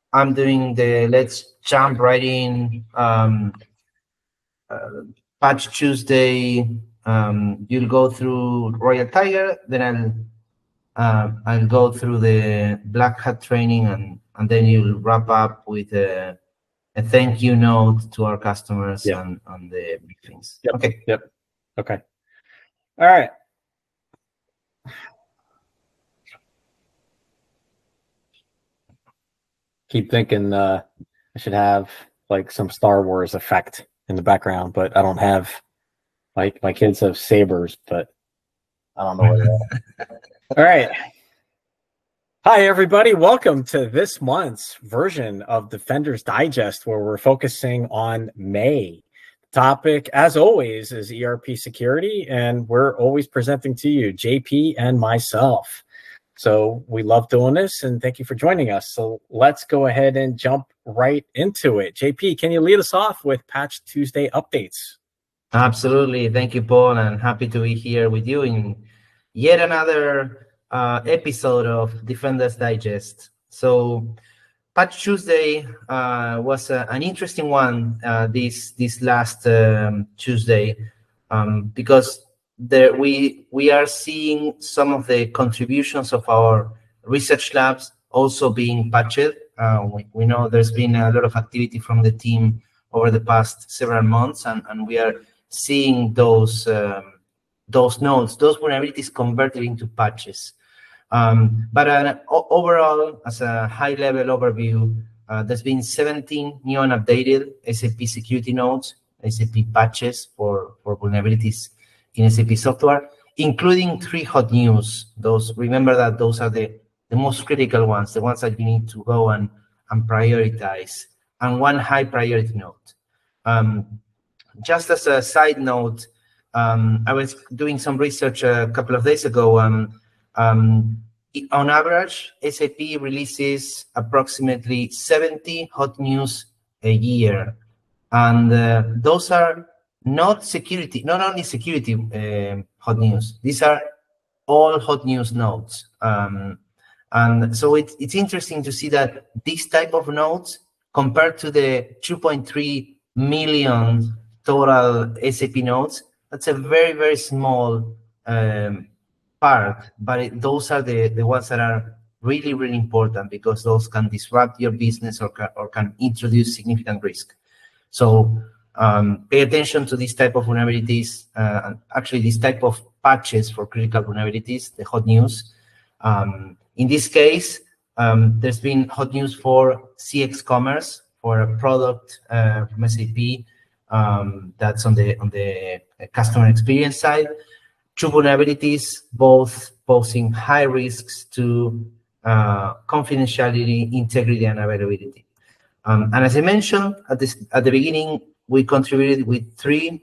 I'm doing the Let's Jump right in Patch Tuesday. You'll go through Royal Tiger, then I'll go through the Black Hat training, and then you'll wrap up with a thank you note to our customers and on the briefings. Yep. Okay. Yep. Okay. All right. Keep thinking I should have like some Star Wars effect in the background, but I don't have. My kids have sabers, but I don't know where they are. All right. Hi, everybody. Welcome to this month's version of Defenders Digest, where we're focusing on May. The topic, as always, is ERP security, and we're always presenting to you, JP and myself. So we love doing this, and thank you for joining us. So let's go ahead and jump right into it. JP, can you lead us off with Patch Tuesday updates? Absolutely. Thank you, Paul, and happy to be here with you in yet another episode of Defenders Digest. So Patch Tuesday was an interesting one this last Tuesday because we are seeing some of the contributions of our research labs also being patched. We know there's been a lot of activity from the team over the past several months, and we are seeing those nodes, those vulnerabilities converted into patches. But overall, as a high-level overview, there's been 17 new and updated SAP security nodes, SAP patches for vulnerabilities in SAP software, including 3 hot news. Remember that those are the most critical ones, the ones that you need to go and prioritize, and 1 high-priority node. Just as a side note, I was doing some research a couple of days ago. On average, SAP releases approximately 70 hot news a year, and those are not only security hot news. These are all hot news nodes, and so it's interesting to see that this type of nodes, compared to the 2.3 million total SAP nodes, that's a very, very small part, but those are the ones that are really, really important, because those can disrupt your business or can introduce significant risk. So pay attention to this type of vulnerabilities, and actually this type of patches for critical vulnerabilities, the hot news. In this case, there's been hot news for CX Commerce, for a product from SAP that's on the customer experience side. 2 vulnerabilities, both posing high risks to confidentiality, integrity, and availability. And as I mentioned at the beginning, we contributed with 3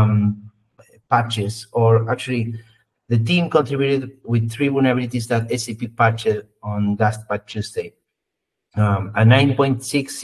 patches, or actually, the team contributed with 3 vulnerabilities that SAP patched on last Patch Tuesday. A 9.6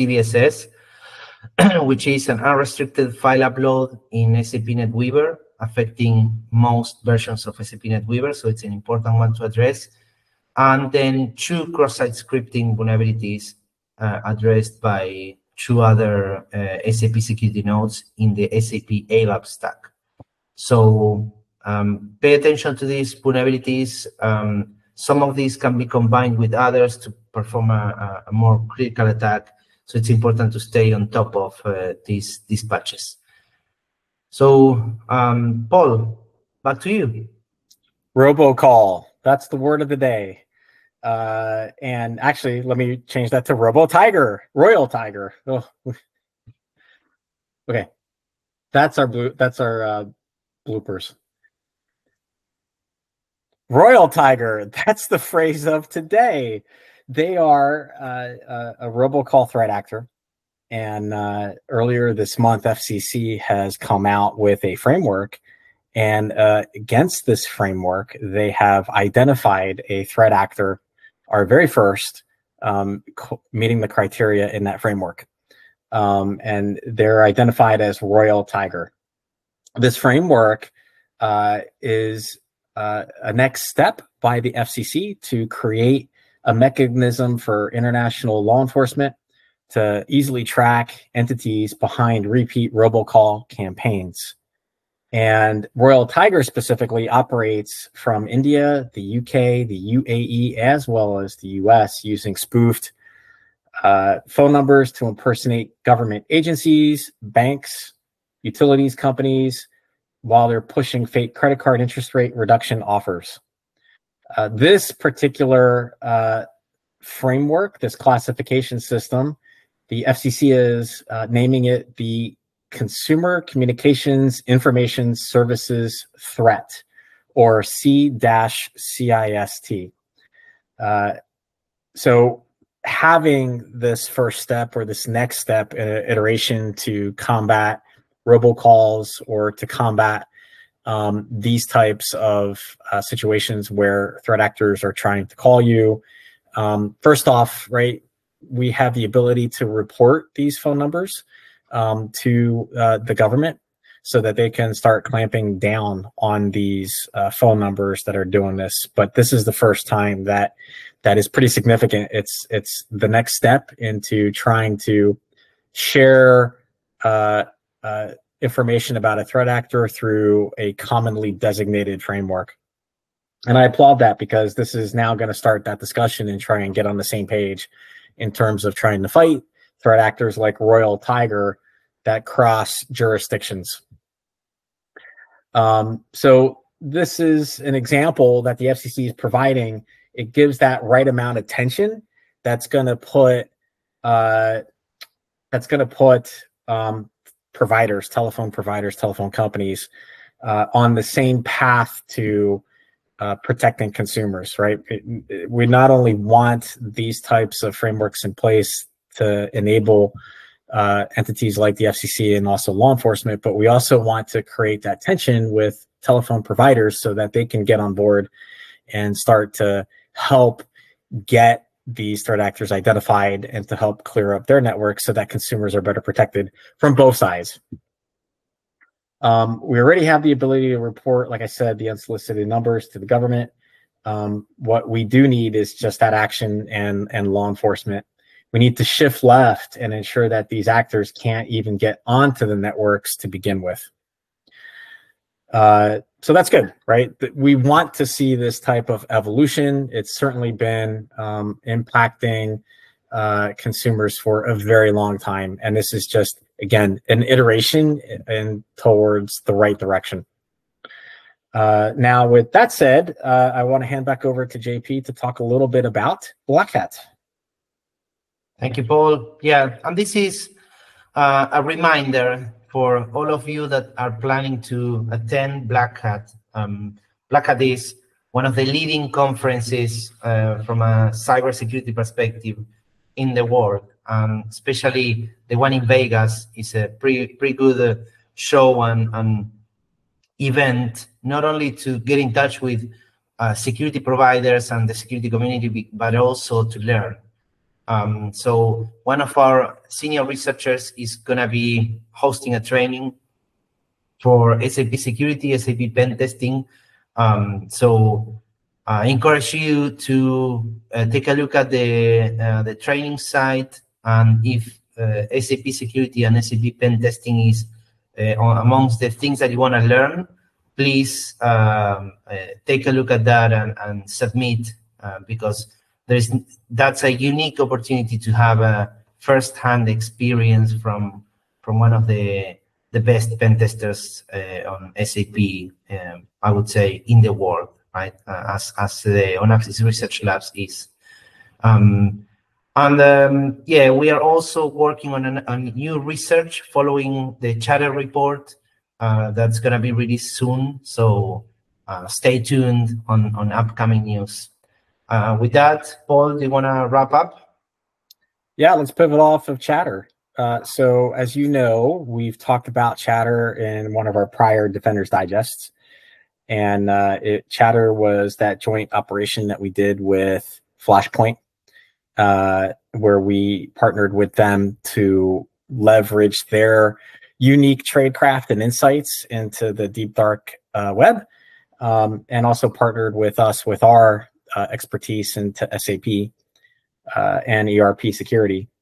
CVSS, which is an unrestricted file upload in SAP NetWeaver, affecting most versions of SAP NetWeaver, so it's an important one to address. And then 2 cross-site scripting vulnerabilities addressed by 2 other SAP security nodes in the SAP ALAP stack. So pay attention to these vulnerabilities. Some of these can be combined with others to perform a more critical attack, so it's important to stay on top of these patches. So, Paul, back to you. Robocall. That's the word of the day. And actually, let me change that to Robo Tiger, Royal Tiger. Oh. Okay, that's our bloopers. Royal Tiger. That's the phrase of today. They are a robocall threat actor. And earlier this month, FCC has come out with a framework. And against this framework, they have identified a threat actor, our very first, meeting the criteria in that framework. And they're identified as Royal Tiger. This framework is a next step by the FCC to create a mechanism for international law enforcement to easily track entities behind repeat robocall campaigns. And Royal Tiger specifically operates from India, the UK, the UAE, as well as the US, using spoofed phone numbers to impersonate government agencies, banks, utilities companies, while they're pushing fake credit card interest rate reduction offers. This particular framework, this classification system, the FCC is naming it the Consumer Communications Information Services Threat, or C-CIST. So having this first step or this next step in an iteration to combat robocalls or to combat these types of situations where threat actors are trying to call you. First off, right, we have the ability to report these phone numbers to the government so that they can start clamping down on these phone numbers that are doing this. But this is the first time that is pretty significant. It's the next step into trying to share information about a threat actor through a commonly designated framework. And I applaud that, because this is now going to start that discussion and try and get on the same page in terms of trying to fight threat actors like Royal Tiger that cross jurisdictions. So this is an example that the FCC is providing. It gives that right amount of tension that's going to put providers, telephone companies on the same path to protecting consumers, right? We not only want these types of frameworks in place to enable entities like the FCC and also law enforcement, but we also want to create that tension with telephone providers so that they can get on board and start to help get these threat actors identified and to help clear up their networks so that consumers are better protected from both sides. We already have the ability to report, like I said, the unsolicited numbers to the government. What we do need is just that action and law enforcement. We need to shift left and ensure that these actors can't even get onto the networks to begin with. So that's good, right? We want to see this type of evolution. It's certainly been impacting consumers for a very long time. And this is just, again, an iteration and towards the right direction. Now, with that said, I want to hand back over to JP to talk a little bit about Black Hat. Thank you, Paul. Yeah, and this is a reminder for all of you that are planning to attend Black Hat. Black Hat is one of the leading conferences from a cybersecurity perspective in the world. Especially the one in Vegas is a pretty good show and event, not only to get in touch with security providers and the security community, but also to learn. So one of our senior researchers is going to be hosting a training for SAP security, SAP pen testing. So I encourage you to take a look at the training site, and if SAP security and SAP pen testing is amongst the things that you want to learn, please take a look at that and submit, because that's a unique opportunity to have a first-hand experience from one of the best pen testers on SAP, I would say, in the world, right? As the OnAxis Research Labs is. Yeah, we are also working on new research following the Chatter report that's going to be released soon. So stay tuned on upcoming news. With that, Paul, do you want to wrap up? Yeah, let's pivot off of Chatter. So as you know, we've talked about Chatter in one of our prior Defenders Digests. And Chatter was that joint operation that we did with Flashpoint, where we partnered with them to leverage their unique tradecraft and insights into the deep dark web, and also partnered with us with our expertise into SAP and ERP security.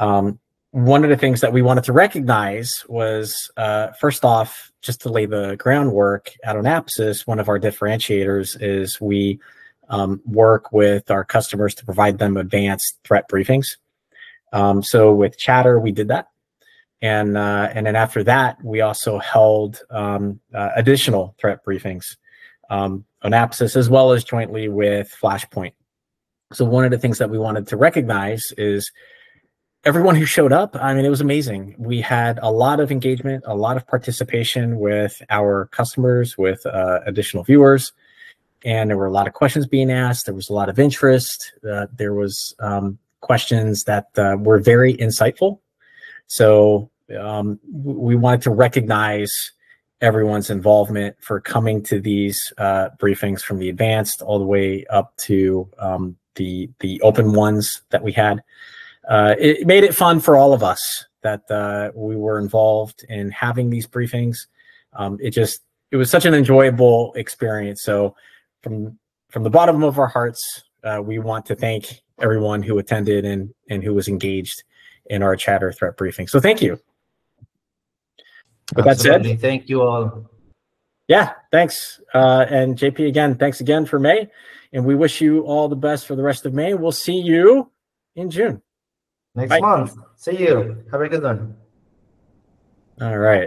One of the things that we wanted to recognize was, first off, just to lay the groundwork at Onapsis, one of our differentiators is we work with our customers to provide them advanced threat briefings. So with Chatter, we did that. And then after that, we also held additional threat briefings on Onapsis, as well as jointly with Flashpoint. So one of the things that we wanted to recognize is everyone who showed up. I mean, it was amazing. We had a lot of engagement, a lot of participation with our customers, with additional viewers, and there were a lot of questions being asked. There was a lot of interest. There was questions that were very insightful. So we wanted to recognize everyone's involvement for coming to these briefings, from the advanced all the way up to the open ones that we had. It made it fun for all of us that we were involved in having these briefings. It was such an enjoyable experience. So from the bottom of our hearts, we want to thank everyone who attended and who was engaged in our Chatter threat briefing. So thank you. With that said, thank you all. Yeah, thanks. And JP, again, thanks again for May. And we wish you all the best for the rest of May. We'll see you in June. Next month. See you. Have a good one. All right.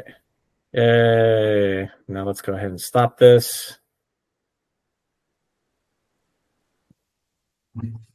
Now let's go ahead and stop this.